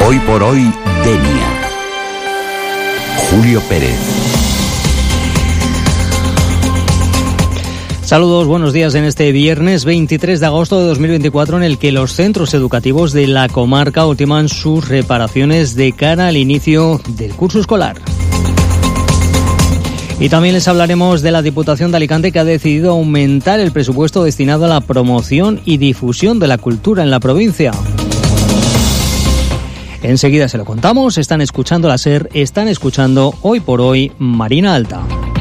Hoy por hoy, Denia. Julio Pérez. Saludos, buenos días en este viernes 23 de agosto de 2024 en el que los centros educativos de la comarca ultiman sus reparaciones de cara al inicio del curso escolar. Y también les hablaremos de la Diputación de Alicante, que ha decidido aumentar el presupuesto destinado a la promoción y difusión de la cultura en la provincia. Enseguida se lo contamos. Están escuchando la SER, están escuchando Hoy por Hoy Marina Alta.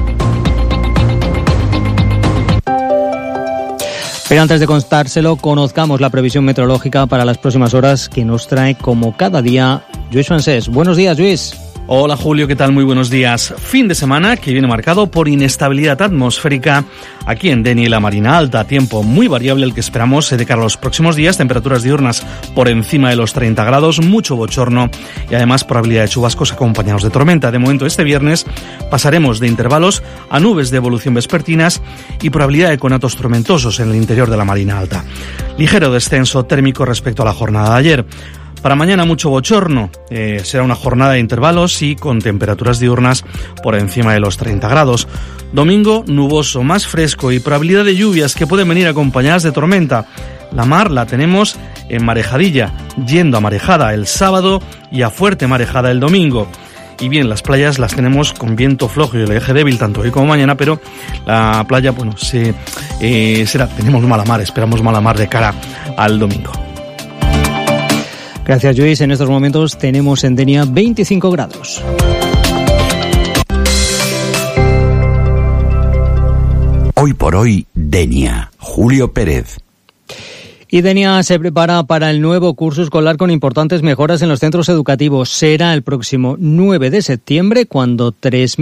Pero antes de contárselo, conozcamos la previsión meteorológica para las próximas horas que nos trae, como cada día, Lluís Francés. Buenos días, Lluís. Hola Julio, ¿qué tal? Muy buenos días. Fin de semana que viene marcado por inestabilidad atmosférica aquí en Denia y la Marina Alta. Tiempo muy variable el que esperamos de cara a los próximos días. Temperaturas diurnas por encima de los 30 grados, mucho bochorno y además probabilidad de chubascos acompañados de tormenta. De momento este viernes pasaremos de intervalos a nubes de evolución vespertinas y probabilidad de conatos tormentosos en el interior de la Marina Alta. Ligero descenso térmico respecto a la jornada de ayer. Para mañana mucho bochorno, será una jornada de intervalos y con temperaturas diurnas por encima de los 30 grados. Domingo nuboso, más fresco y probabilidad de lluvias que pueden venir acompañadas de tormenta. La mar la tenemos en marejadilla, yendo a marejada el sábado y a fuerte marejada el domingo. Y bien, las playas las tenemos con viento flojo y oleaje débil tanto hoy como mañana, pero la playa, tenemos mala mar, esperamos mala mar de cara al domingo. Gracias, Lluís. En estos momentos tenemos en Denia 25 grados. Hoy por hoy, Denia. Julio Pérez. Y Denia se prepara para el nuevo curso escolar con importantes mejoras en los centros educativos. Será el próximo 9 de septiembre cuando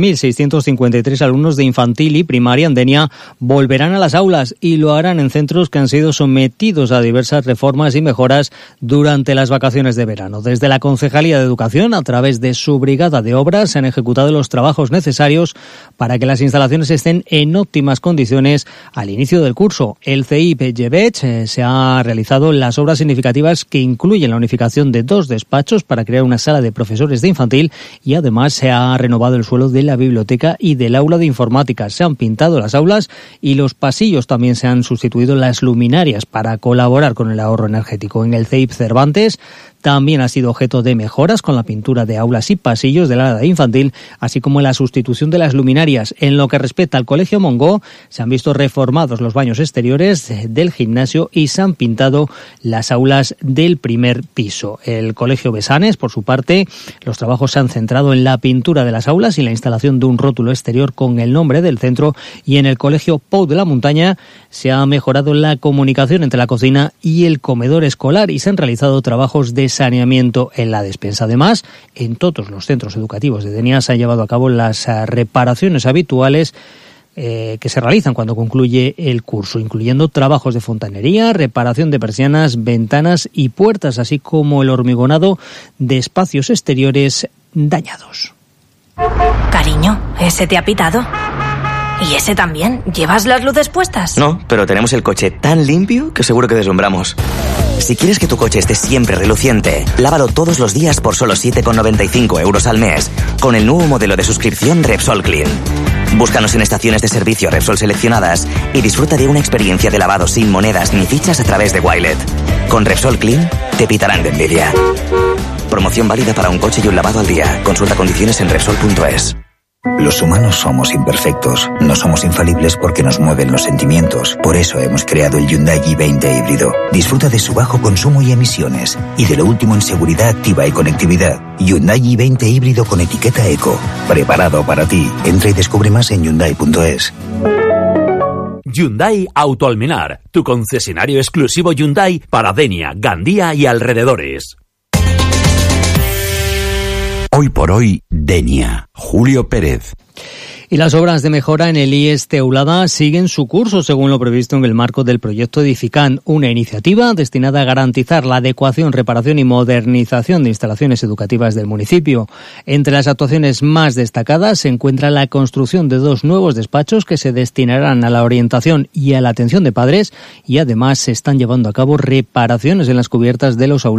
3.653 alumnos de infantil y primaria en Denia volverán a las aulas y lo harán en centros que han sido sometidos a diversas reformas y mejoras durante las vacaciones de verano. Desde la Concejalía de Educación, a través de su brigada de obras, se han ejecutado los trabajos necesarios para que las instalaciones estén en óptimas condiciones al inicio del curso. El CEIP Llevech se ha realizado las obras significativas que incluyen la unificación de 2 despachos para crear una sala de profesores de infantil y además se ha renovado el suelo de la biblioteca y del aula de informática. Se han pintado las aulas y los pasillos, también se han sustituido las luminarias para colaborar con el ahorro energético. En el CEIP Cervantes también ha sido objeto de mejoras con la pintura de aulas y pasillos del área de infantil, así como la sustitución de las luminarias. En lo que respecta al Colegio Mongó, se han visto reformados los baños exteriores del gimnasio y se han pintado las aulas del primer piso. El Colegio Besanes, por su parte, los trabajos se han centrado en la pintura de las aulas y la instalación de un rótulo exterior con el nombre del centro, y en el Colegio Pou de la Montaña se ha mejorado la comunicación entre la cocina y el comedor escolar y se han realizado trabajos de saneamiento en la despensa. Además, en todos los centros educativos de Denia se han llevado a cabo las reparaciones habituales que se realizan cuando concluye el curso, incluyendo trabajos de fontanería, reparación de persianas, ventanas y puertas, así como el hormigonado de espacios exteriores dañados. Cariño, ¿ese te ha pitado? ¿Y ese también? ¿Llevas las luces puestas? No, pero tenemos el coche tan limpio que seguro que deslumbramos. Si quieres que tu coche esté siempre reluciente, lávalo todos los días por solo 7,95 € al mes, con el nuevo modelo de suscripción Repsol Clean. Búscanos en estaciones de servicio Repsol seleccionadas y disfruta de una experiencia de lavado sin monedas ni fichas a través de Wilet. Con Repsol Clean, te pitarán de envidia. Promoción válida para un coche y un lavado al día. Consulta condiciones en Repsol.es. Los humanos somos imperfectos, no somos infalibles porque nos mueven los sentimientos. Por eso hemos creado el Hyundai i20 híbrido. Disfruta de su bajo consumo y emisiones y de lo último en seguridad activa y conectividad. Hyundai i20 híbrido con etiqueta eco. Preparado para ti. Entra y descubre más en Hyundai.es. Hyundai Auto Almenar, tu concesionario exclusivo Hyundai para Denia, Gandía y alrededores. Hoy por hoy, Denia. Julio Pérez. Y las obras de mejora en el IES Teulada siguen su curso según lo previsto en el marco del proyecto Edifican, una iniciativa destinada a garantizar la adecuación, reparación y modernización de instalaciones educativas del municipio. Entre las actuaciones más destacadas se encuentra la construcción de 2 nuevos despachos que se destinarán a la orientación y a la atención de padres, y además se están llevando a cabo reparaciones en las cubiertas de los aulas